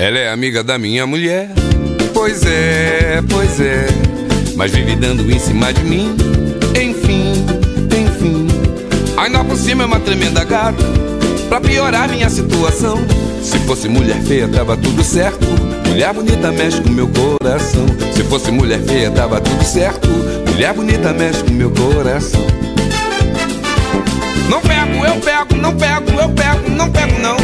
Ela é amiga da minha mulher. Pois é, mas vive dando em cima de mim. Enfim, ainda por cima é uma tremenda gata, pra piorar minha situação. Se fosse mulher feia tava tudo certo, mulher bonita mexe com meu coração. Se fosse mulher feia tava tudo certo, mulher bonita mexe com meu coração. Não pego, eu pego, não pego, eu pego, não pego não.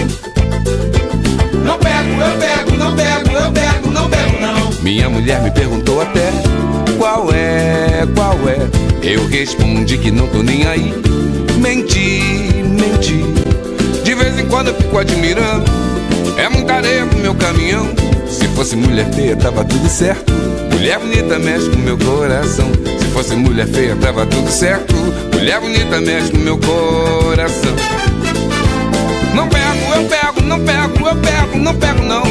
Não pego, eu pego, não pego, eu pego, não pego não. Minha mulher me perguntou até qual é. Eu respondi que não tô nem aí. Menti. De vez em quando eu fico admirando, é muita areia pro meu caminhão. Se fosse mulher feia tava tudo certo, mulher bonita mexe com meu coração. Se fosse mulher feia tava tudo certo, mulher bonita mexe com meu coração. Não pego, eu pego, não pego, eu pego, não pego não.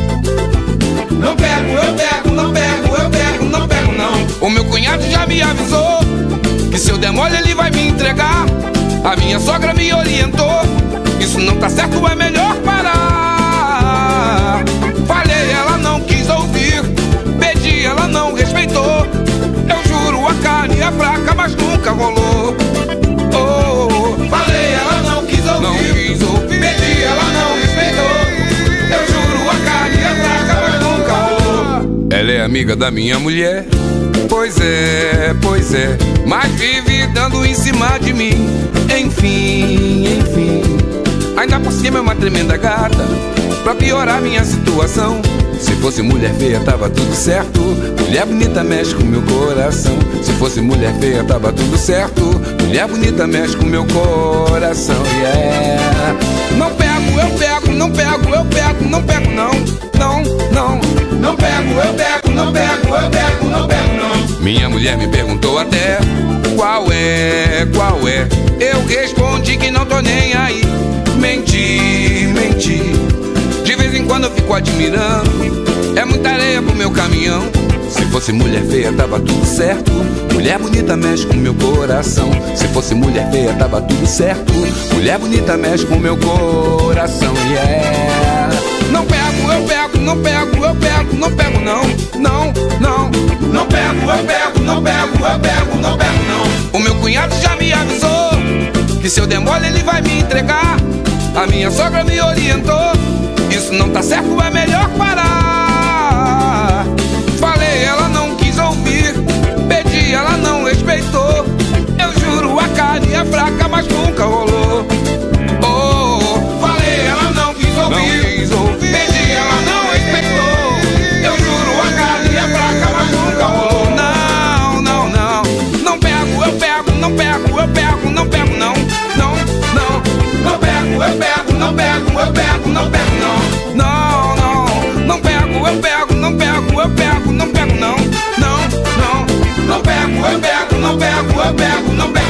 Não pego, eu pego, não pego, eu pego, não pego não. O meu cunhado já me avisou que se eu der mole ele vai me entregar. A minha sogra me orientou, isso não tá certo, é melhor parar. Falei, ela não quis ouvir, pedi, ela não respeitou. Eu juro, a carne é fraca, mas nunca rolou. Falei, ela não quis ouvir, pedi, ela não respeitou. Eu juro, a carne é fraca, mas nunca rolou. Ela é amiga da minha mulher. Pois é, mas vive dando em cima de mim. Enfim, ainda por cima é uma tremenda gata, pra piorar minha situação. Se fosse mulher feia tava tudo certo, mulher bonita mexe com meu coração. Se fosse mulher feia tava tudo certo, mulher bonita mexe com meu coração, yeah. Não pego, eu pego, não pego, eu pego, não pego não. Não pego, eu pego, não pego, eu pego, não pego não. Minha mulher me perguntou até qual é. Eu respondi que não tô nem aí. Menti. De vez em quando eu fico admirando, é muita areia pro meu caminhão. Se fosse mulher feia tava tudo certo, mulher bonita mexe com meu coração. Se fosse mulher feia tava tudo certo, mulher bonita mexe com meu coração, yeah. Não pego, eu pego, não pego, eu pego, não pego não. Não pego, eu pego, não pego, eu pego, não pego não. O meu cunhado já me avisou que se eu der mole ele vai me entregar. A minha sogra me orientou, isso não tá certo, é melhor parar. Falei, ela não quis ouvir, pedi, ela não respeitou. Eu juro, a carne é fraca, mas nunca rolou. Falei, ela não quis ouvir, pedi, ela não respeitou. Eu juro, a carne é fraca, mas nunca rolou. Não pego, eu pego, não pego, eu pego, não pego não. Não pego, eu pego, não pego, eu pego, não pego não. Não pego, eu pego, não pego, eu pego, não pego não. Não pego, eu pego, não pego, eu pego, não pego.